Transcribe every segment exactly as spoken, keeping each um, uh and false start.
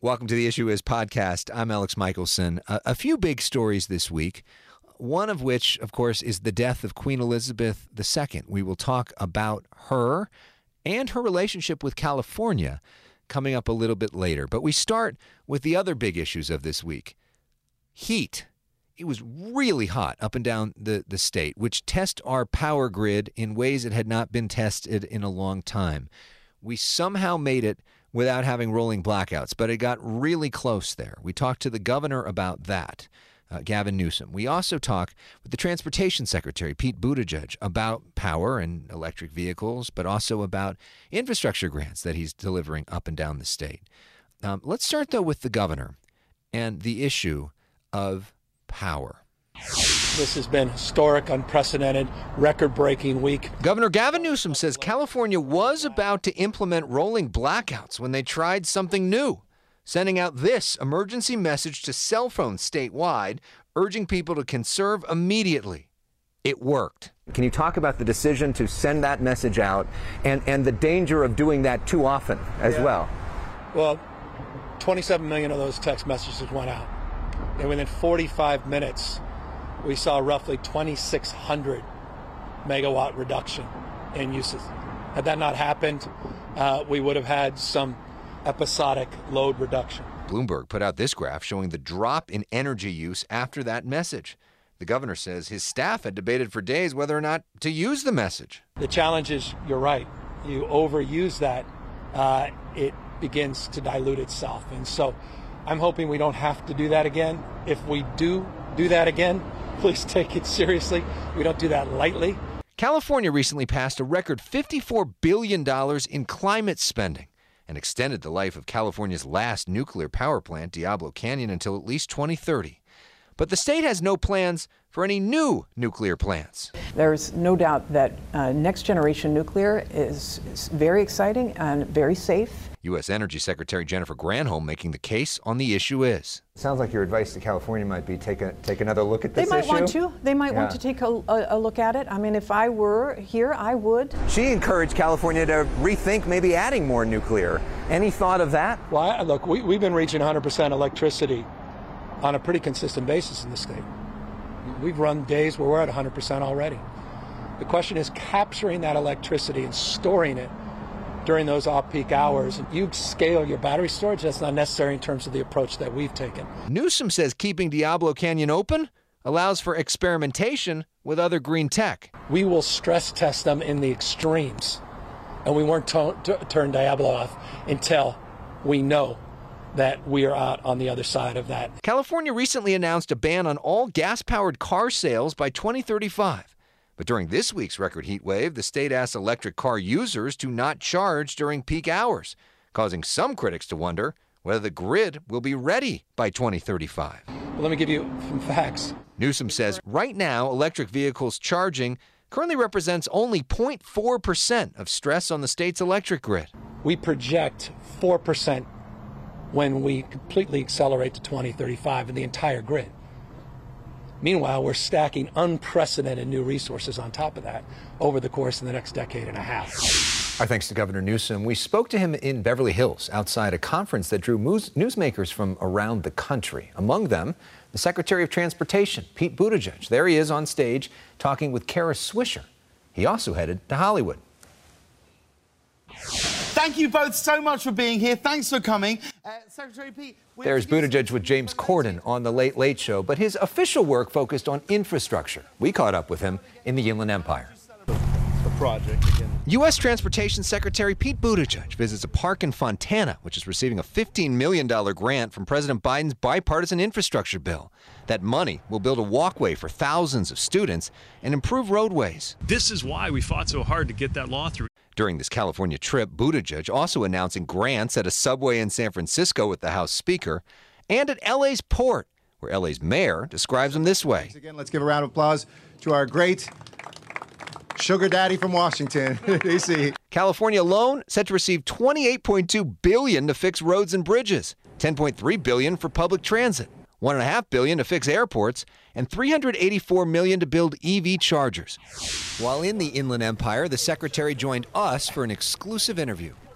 Welcome to the Issue Is podcast. I'm Alex Michelson. A, a few big stories this week, one of which, of course, is the death of Queen Elizabeth the Second. We will talk about her and her relationship with California coming up a little bit later. But we start with the other big issues of this week. Heat. It was really hot up and down the, the state, which test our power grid in ways that had not been tested in a long time. We somehow made it without having rolling blackouts, but it got really close there. We talked to the governor about that, uh, Gavin Newsom. We also talk with the Transportation Secretary, Pete Buttigieg, about power and electric vehicles, but also about infrastructure grants that he's delivering up and down the state. Um, let's start, though, with the governor and the issue of power. This has been historic, unprecedented, record-breaking week. Governor Gavin Newsom says California was about to implement rolling blackouts when they tried something new, sending out this emergency message to cell phones statewide, urging people to conserve immediately. It worked. Can you talk about the decision to send that message out and, and the danger of doing that too often as yeah. well? Well, twenty-seven million of those text messages went out. And within forty-five minutes, we saw roughly twenty-six hundred megawatt reduction in uses. Had that not happened, uh, we would have had some episodic load reduction. Bloomberg put out this graph showing the drop in energy use after that message. The governor says his staff had debated for days whether or not to use the message. The challenge is, you're right, you overuse that, uh, it begins to dilute itself. And so I'm hoping we don't have to do that again. If we do do that again, please take it seriously. We don't do that lightly. California recently passed a record fifty-four billion dollars in climate spending and extended the life of California's last nuclear power plant, Diablo Canyon, until at least twenty thirty. But the state has no plans for any new nuclear plants. There's no doubt that uh, next-generation nuclear is, is very exciting and very safe. U S Energy Secretary Jennifer Granholm making the case on the issue is. Sounds like your advice to California might be take a, take another look at this They might issue. want to. They might yeah. want to take a, a, a look at it. I mean, if I were here, I would. She encouraged California to rethink maybe adding more nuclear. Any thought of that? Well, I, look, we, we've been reaching one hundred percent electricity on a pretty consistent basis in the state. We've run days where we're at one hundred percent already. The question is capturing that electricity and storing it during those off-peak hours. You scale your battery storage, that's not necessary in terms of the approach that we've taken. Newsom says keeping Diablo Canyon open allows for experimentation with other green tech. We will stress test them in the extremes, and we won't to- to turn Diablo off until we know that we are out on the other side of that. California recently announced a ban on all gas-powered car sales by twenty thirty-five. But during this week's record heat wave, the state asked electric car users to not charge during peak hours, causing some critics to wonder whether the grid will be ready by twenty thirty-five. Well, let me give you some facts. Newsom says right now, electric vehicles charging currently represents only zero point four percent of stress on the state's electric grid. We project four percent when we completely accelerate to twenty thirty-five in the entire grid. Meanwhile, we're stacking unprecedented new resources on top of that over the course of the next decade and a half. Our thanks to Governor Newsom. We spoke to him in Beverly Hills outside a conference that drew newsmakers from around the country. Among them, the Secretary of Transportation, Pete Buttigieg. There he is on stage talking with Kara Swisher. He also headed to Hollywood. Thank you both so much for being here. Thanks for coming. Uh, Secretary Pete. There's Buttigieg with James Corden on The Late Late Show, but his official work focused on infrastructure. We caught up with him in the Inland Empire. The project again. U S Transportation Secretary Pete Buttigieg visits a park in Fontana, which is receiving a fifteen million dollars grant from President Biden's bipartisan infrastructure bill. That money will build a walkway for thousands of students and improve roadways. This is why we fought so hard to get that law through. During this California trip, Buttigieg also announcing grants at a subway in San Francisco with the House Speaker and at L A's port, where L A's mayor describes him this way. Again, let's give a round of applause to our great sugar daddy from Washington, D C. California alone set to receive twenty-eight point two billion dollars to fix roads and bridges, ten point three billion dollars for public transit, one point five billion dollars to fix airports, and three hundred eighty-four million dollars to build E V chargers. While in the Inland Empire, the secretary joined us for an exclusive interview.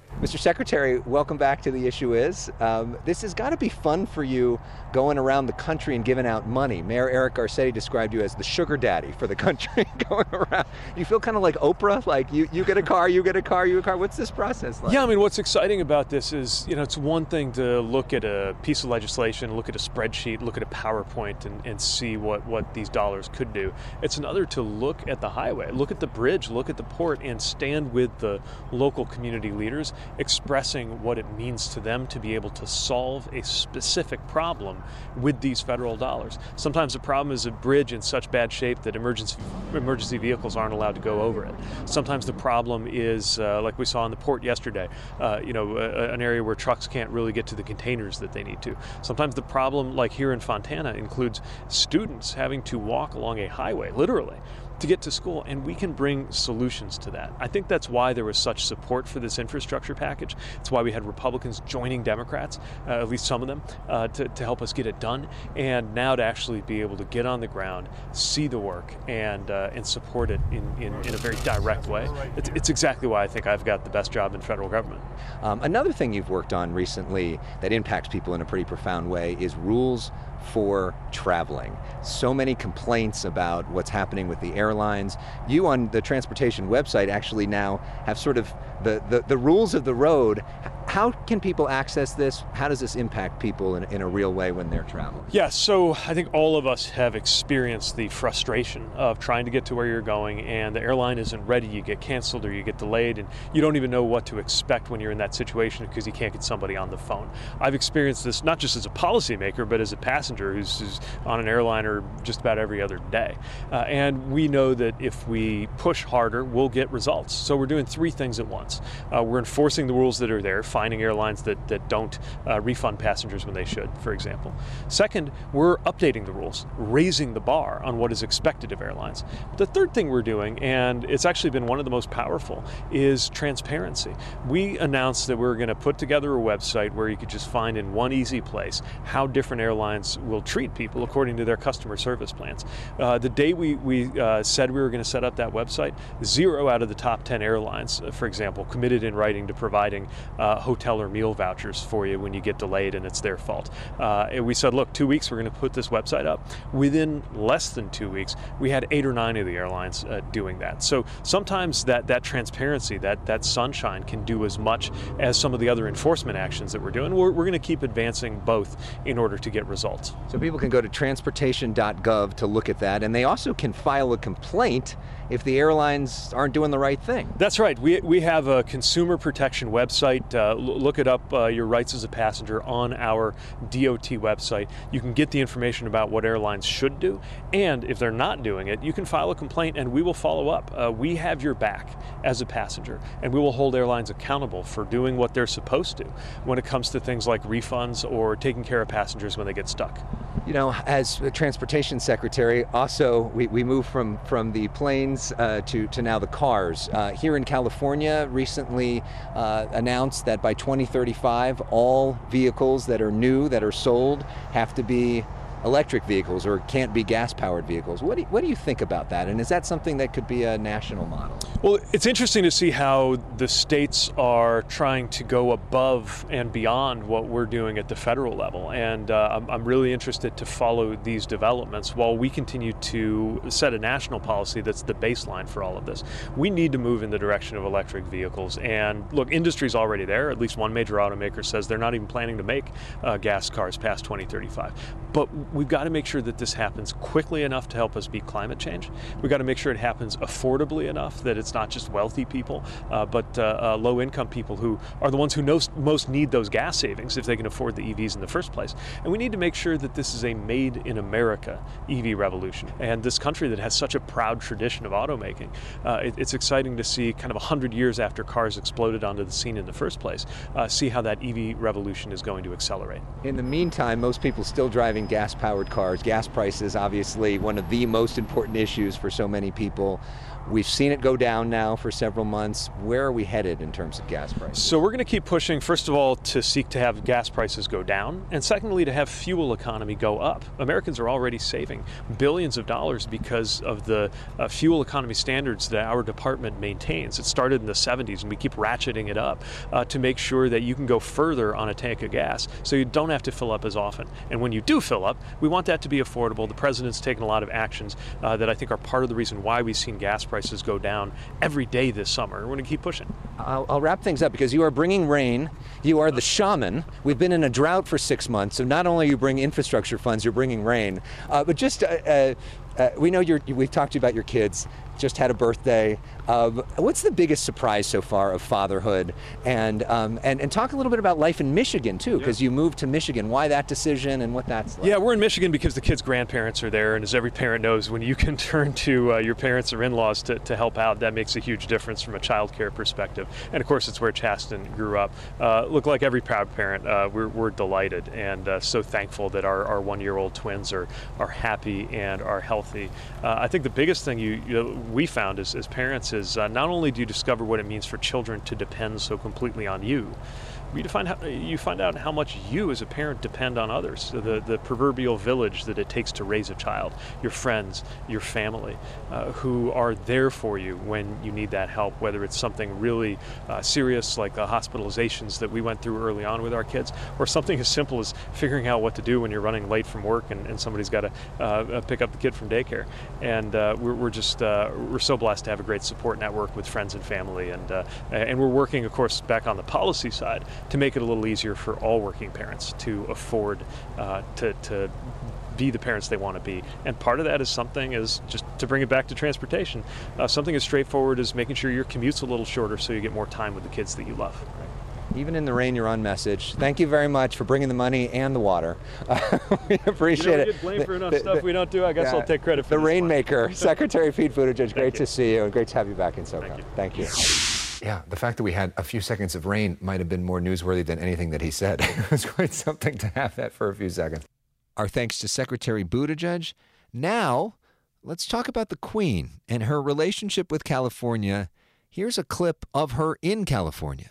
Mister Secretary, welcome back to The Issue Is. Um, this has got to be fun for you going around the country and giving out money. Mayor Eric Garcetti described you as the sugar daddy for the country going around. You feel kind of like Oprah, like you, you get a car, you get a car, you get a car. What's this process like? Yeah, I mean, what's exciting about this is, you know, it's one thing to look at a piece of legislation, look at a spreadsheet, look at a PowerPoint and, and see what, what these dollars could do. It's another to look at the highway, look at the bridge, look at the port, and stand with the local community leaders expressing what it means to them to be able to solve a specific problem with these federal dollars. Sometimes the problem is a bridge in such bad shape that emergency emergency vehicles aren't allowed to go over it. Sometimes the problem is, uh, like we saw in the port yesterday, uh, you know, a, an area where trucks can't really get to the containers that they need to. Sometimes the problem, like here in Fontana, includes students having to walk along a highway, literally, to get to school, and we can bring solutions to that. I think that's why there was such support for this infrastructure package. It's why we had Republicans joining Democrats, uh, at least some of them, uh, to, to help us get it done. And now to actually be able to get on the ground, see the work, and uh, and support it in, in, in a very direct way. It's, it's exactly why I think I've got the best job in federal government. Um, another thing you've worked on recently that impacts people in a pretty profound way is rules for traveling. So many complaints about what's happening with the airlines. You on the transportation website actually now have sort of the, the, the rules of the road. How can people access this? How does this impact people in, in a real way when they're traveling? Yeah, so I think all of us have experienced the frustration of trying to get to where you're going and the airline isn't ready, you get canceled or you get delayed, and you don't even know what to expect when you're in that situation because you can't get somebody on the phone. I've experienced this not just as a policymaker, but as a passenger who's, who's on an airliner just about every other day. Uh, and we know that if we push harder, we'll get results. So we're doing three things at once. Uh, we're enforcing the rules that are there, finding airlines that, that don't uh, refund passengers when they should, for example. Second, we're updating the rules, raising the bar on what is expected of airlines. The third thing we're doing, and it's actually been one of the most powerful, is transparency. We announced that we're going to put together a website where you could just find in one easy place how different airlines will treat people according to their customer service plans. Uh, the day we, we uh, said we were going to set up that website, zero out of the top ten airlines, uh, for example, committed in writing to providing uh, hotel or meal vouchers for you when you get delayed and it's their fault. Uh, and we said, look, two weeks we're going to put this website up. Within less than two weeks, we had eight or nine of the airlines uh, doing that. So sometimes that, that transparency, that, that sunshine can do as much as some of the other enforcement actions that we're doing. We're, we're going to keep advancing both in order to get results. So people can go to transportation dot gov to look at that, and they also can file a complaint if the airlines aren't doing the right thing. That's right. We, we have a consumer protection website. Uh, look it up, uh, your rights as a passenger, on our D O T website. You can get the information about what airlines should do, and if they're not doing it, you can file a complaint and we will follow up. Uh, we have your back as a passenger, and we will hold airlines accountable for doing what they're supposed to when it comes to things like refunds or taking care of passengers when they get stuck. You know, as a transportation secretary, also we, we moved from, from the planes uh, to, to now the cars. Uh, here in California, recently uh, announced that by twenty thirty-five, all vehicles that are new, that are sold, have to be electric vehicles or can't be gas-powered vehicles. What do, you, what do you think about that? And is that something that could be a national model? Well, it's interesting to see how the states are trying to go above and beyond what we're doing at the federal level. And uh, I'm, I'm really interested to follow these developments while we continue to set a national policy that's the baseline for all of this. We need to move in the direction of electric vehicles. And look, industry's already there. At least one major automaker says they're not even planning to make uh, gas cars past twenty thirty-five. But we've got to make sure that this happens quickly enough to help us beat climate change. We've got to make sure it happens affordably enough that it's not just wealthy people, uh, but uh, uh, low-income people who are the ones who knows, most need those gas savings if they can afford the E Vs in the first place. And we need to make sure that this is a made-in-America E V revolution. And this country that has such a proud tradition of automaking, uh, it, it's exciting to see kind of one hundred years after cars exploded onto the scene in the first place, uh, see how that E V revolution is going to accelerate. In the meantime, most people still driving gas gas-powered cars. Gas prices, obviously, one of the most important issues for so many people. We've seen it go down now for several months. Where are we headed in terms of gas prices? So we're going to keep pushing, first of all, to seek to have gas prices go down, and secondly, to have fuel economy go up. Americans are already saving billions of dollars because of the uh, fuel economy standards that our department maintains. It started in the seventies, and we keep ratcheting it up uh, to make sure that you can go further on a tank of gas, so you don't have to fill up as often. And when you do fill up, we want that to be affordable. The president's taken a lot of actions uh, that I think are part of the reason why we've seen gas prices prices go down every day this summer. We're going to keep pushing. I'll, I'll wrap things up because you are bringing rain. You are the shaman. We've been in a drought for six months, so not only you bring infrastructure funds, you're bringing rain. Uh, but just, uh, uh, uh, we know you're, we've talked to you about your kids. Just had a birthday. Uh, what's the biggest surprise so far of fatherhood? And um, and, and talk a little bit about life in Michigan too, because yeah. you moved to Michigan. Why that decision and what that's like? Yeah, we're in Michigan because the kids' grandparents are there, and as every parent knows, when you can turn to uh, your parents or in-laws to, to help out, that makes a huge difference from a child care perspective. And of course, it's where Chasten grew up. Uh, look, like every proud parent, uh, we're, we're delighted and uh, so thankful that our, our one-year-old twins are are happy and are healthy. Uh, I think the biggest thing you, you know, we found as, as parents is uh, not only do you discover what it means for children to depend so completely on you, you find, how, you find out how much you as a parent depend on others. So the, the proverbial village that it takes to raise a child, your friends, your family, uh, who are there for you when you need that help, whether it's something really uh, serious like the hospitalizations that we went through early on with our kids, or something as simple as figuring out what to do when you're running late from work and, and somebody's got to uh, pick up the kid from daycare. And uh, we're, we're just, uh, we're so blessed to have a great support network with friends and family. And, uh, and we're working, of course, back on the policy side to make it a little easier for all working parents to afford uh, to, to be the parents they want to be. And part of that is something is just to bring it back to transportation. Uh, something as straightforward as making sure your commute's a little shorter so you get more time with the kids that you love. Even in the rain, you're on message. Thank you very much for bringing the money and the water. Uh, we appreciate you know, we it. get blamed for enough the, stuff the, we don't do. I guess yeah, I'll take credit for the this rainmaker, Secretary Pete Buttigieg. Great you. to see you, and great to have you back in SoCal. Thank you. Thank you. Yeah, the fact that we had a few seconds of rain might have been more newsworthy than anything that he said. It was quite something to have that for a few seconds. Our thanks to Secretary Buttigieg. Now, let's talk about the Queen and her relationship with California. Here's a clip of her in California.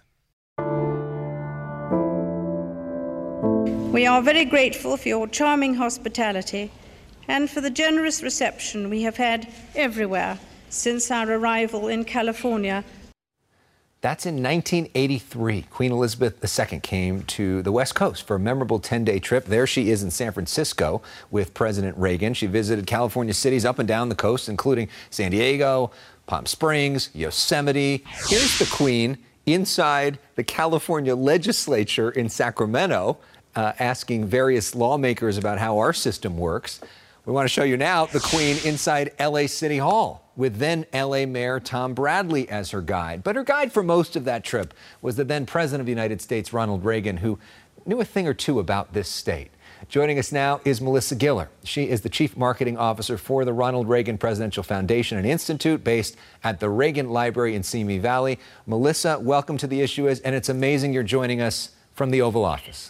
We are very grateful for your charming hospitality and for the generous reception we have had everywhere since our arrival in California. That's in nineteen eighty-three. Queen Elizabeth the Second came to the West Coast for a memorable ten-day trip. There she is in San Francisco with President Reagan. She visited California cities up and down the coast, including San Diego, Palm Springs, Yosemite. Here's the Queen inside the California legislature in Sacramento, uh, asking various lawmakers about how our system works. We want to show you now the Queen inside L A City Hall with then L A Mayor Tom Bradley as her guide. But her guide for most of that trip was the then President of the United States, Ronald Reagan, who knew a thing or two about this state. Joining us now is Melissa Giller. She is the Chief Marketing Officer for the Ronald Reagan Presidential Foundation and Institute based at the Reagan Library in Simi Valley. Melissa, welcome to The Issue Is, and it's amazing you're joining us from the Oval Office.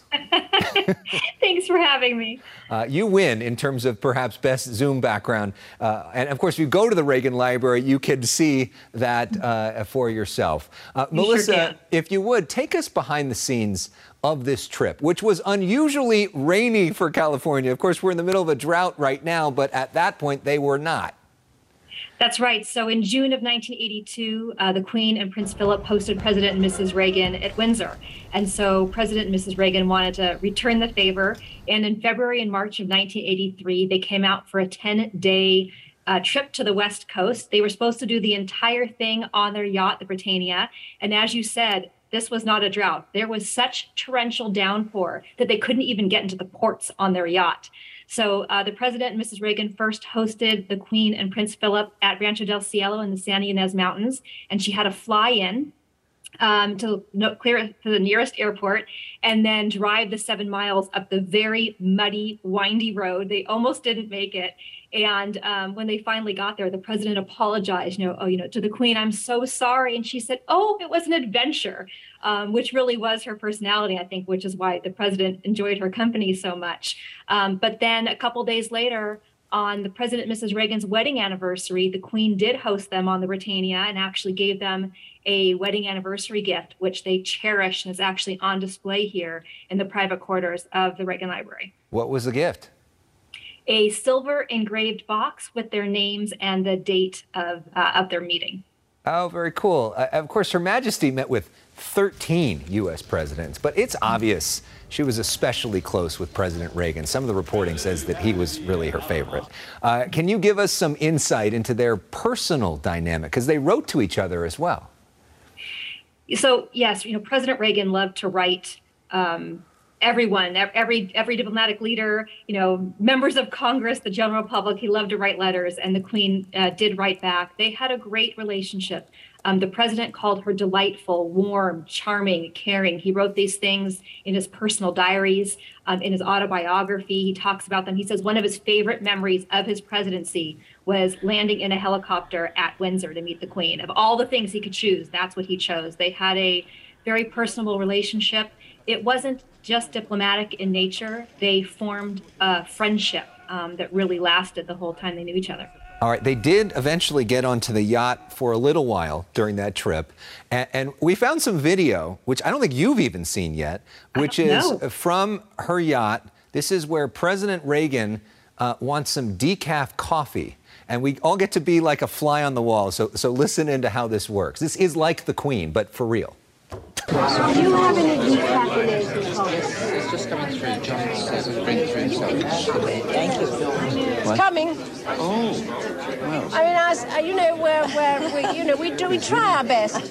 Thanks for having me. Uh, you win in terms of perhaps best Zoom background. Uh, and of course, if you go to the Reagan Library, you can see that uh, for yourself. Uh, you Melissa, sure if you would, take us behind the scenes of this trip, which was unusually rainy for California. Of course, we're in the middle of a drought right now, but at that point, they were not. That's right. So in June of nineteen eighty-two, uh, the Queen and Prince Philip hosted President and Missus Reagan at Windsor. And so President and Missus Reagan wanted to return the favor. And in February and March of nineteen eighty-three, they came out for a ten-day uh, trip to the West Coast. They were supposed to do the entire thing on their yacht, the Britannia. And as you said, this was not a drought. There was such torrential downpour that they couldn't even get into the ports on their yacht. So uh, the President and Missus Reagan first hosted the Queen and Prince Philip at Rancho del Cielo in the San Ynez Mountains, and she had to fly in um, to no, clear to the nearest airport and then drive the seven miles up the very muddy, windy road. They almost didn't make it. And um, when they finally got there, the president apologized, you know, oh, you know, to the Queen, I'm so sorry. And she said, oh, it was an adventure. um, which really was her personality, I think, which is why the president enjoyed her company so much. Um, but then a couple days later, on the President and Missus Reagan's wedding anniversary, the Queen did host them on the Britannia and actually gave them a wedding anniversary gift, which they cherish and is actually on display here in the private quarters of the Reagan Library. What was the gift? A silver engraved box with their names and the date of, uh, of their meeting. Oh, very cool. Uh, of course, Her Majesty met with thirteen U S presidents, but it's obvious she was especially close with President Reagan. Some of the reporting says that he was really her favorite. Uh, can you give us some insight into their personal dynamic? Because they wrote to each other as well. So, yes, you know, President Reagan loved to write um, everyone, every every diplomatic leader, you know, members of Congress, the general public. He loved to write letters, and the Queen uh, did write back. They had a great relationship. Um, the president called her delightful, warm, charming, caring. He wrote these things in his personal diaries, um, in his autobiography. He talks about them. He says one of his favorite memories of his presidency was landing in a helicopter at Windsor to meet the Queen. Of all the things he could choose, that's what he chose. They had a very personable relationship. It wasn't just diplomatic in nature. They formed a friendship um, that really lasted the whole time they knew each other. All right, they did eventually get onto the yacht for a little while during that trip, and, and we found some video, which I don't think you've even seen yet, which is know. from her yacht. This is where President Reagan uh, wants some decaf coffee, and we all get to be like a fly on the wall, so, so listen into how this works. This is like the Queen, but for real. Do you have any decaffeinated coffee? It's just coming through. John says it's bring through. So. Thank you. It's coming. Oh. Well. I mean, as, uh, you know, where, where we, you know, we do, we try our best.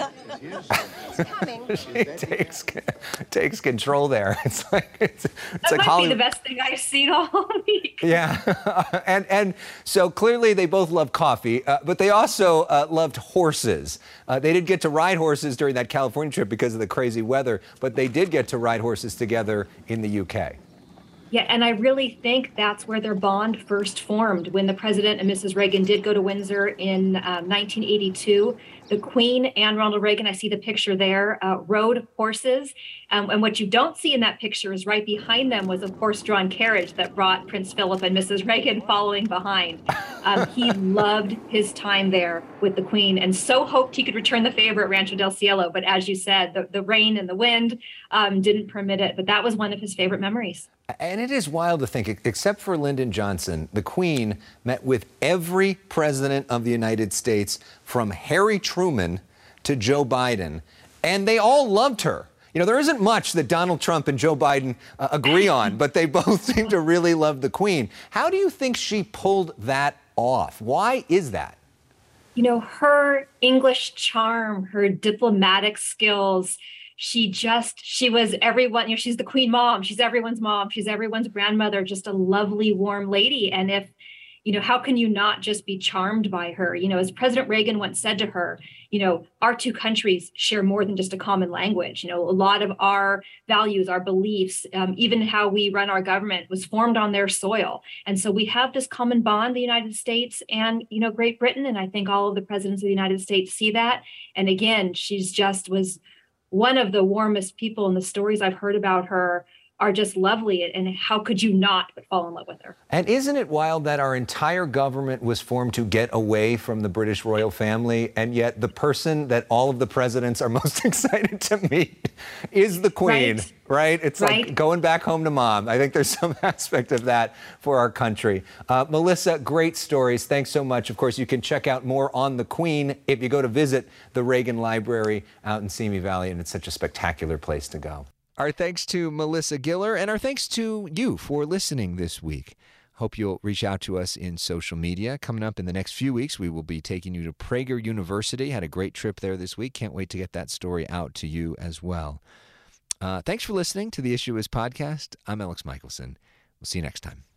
It's coming. She takes takes control there. It's like it's, it's that like might Hollywood. be the best thing I've seen all week. Yeah, and and so clearly they both love coffee, uh, but they also uh, loved horses. Uh, they didn't get to ride horses during that California trip because of the crazy weather, but they did get to ride horses together in the U K. Yeah, and I really think that's where their bond first formed. When the President and Missus Reagan did go to Windsor in um, nineteen eighty-two, the Queen and Ronald Reagan, I see the picture there, uh, rode horses. Um, and what you don't see in that picture is right behind them was a horse-drawn carriage that brought Prince Philip and Missus Reagan following behind. Um, he loved his time there with the Queen and so hoped he could return the favor at Rancho del Cielo. But as you said, the, the rain and the wind um, didn't permit it. But that was one of his favorite memories. And it is wild to think, except for Lyndon Johnson, the Queen met with every president of the United States from Harry Truman to Joe Biden, and they all loved her. You know, there isn't much that Donald Trump and Joe Biden uh, agree on, but they both seem to really love the Queen. How do you think she pulled that off? Why is that? You know, her English charm, her diplomatic skills, she just, she was everyone, you know, she's the Queen mom. She's everyone's mom. She's everyone's grandmother, just a lovely, warm lady. And if, you know, how can you not just be charmed by her? You know, as President Reagan once said to her, you know, our two countries share more than just a common language. You know, a lot of our values, our beliefs, um, even how we run our government was formed on their soil. And so we have this common bond, the United States and, you know, Great Britain. And I think all of the presidents of the United States see that. And again, she's just was one of the warmest people, and the stories I've heard about her are just lovely. And how could you not but fall in love with her? And isn't it wild that our entire government was formed to get away from the British royal family, and yet the person that all of the presidents are most excited to meet is the Queen, right? right? It's right. like going back home to mom. I think there's some aspect of that for our country. Uh, Melissa, great stories. Thanks so much. Of course, you can check out more on the Queen if you go to visit the Reagan Library out in Simi Valley, and it's such a spectacular place to go. Our thanks to Melissa Giller, and our thanks to you for listening this week. Hope you'll reach out to us in social media. Coming up in the next few weeks, we will be taking you to Prager University. Had a great trip there this week. Can't wait to get that story out to you as well. Uh, thanks for listening to the Issue Is podcast. I'm Alex Michelson. We'll see you next time.